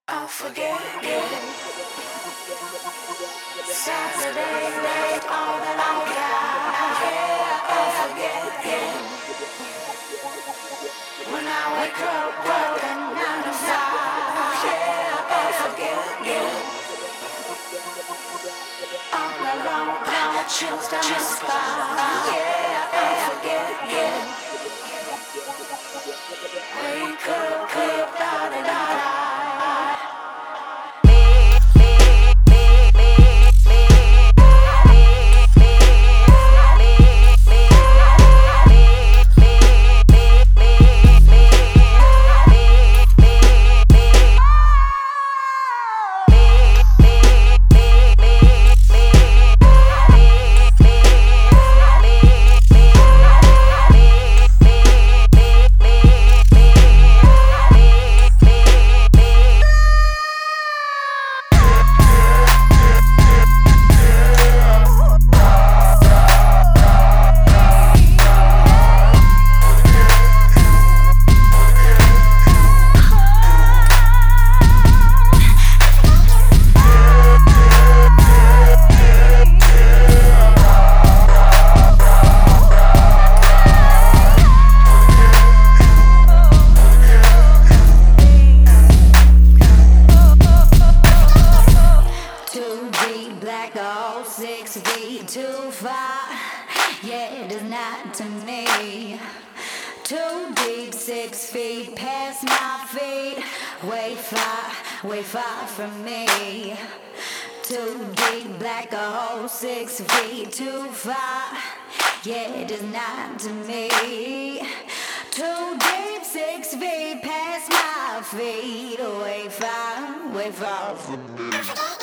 I'll forget it. Saturday night, all that I got. Yeah, I'll forget it. When I wake up, working 9 to 5. Yeah, I'll forget it. All alone, I choose to spot. Yeah, I'll forget it. Wake up, da da da. Black hole, 6 feet too far. Yeah, it is not to me. Too deep, 6 feet past my feet. Way far from me. Too deep, black hole, 6 feet too far. Yeah, it is not to me. Too deep, 6 feet past my feet. Way far from me.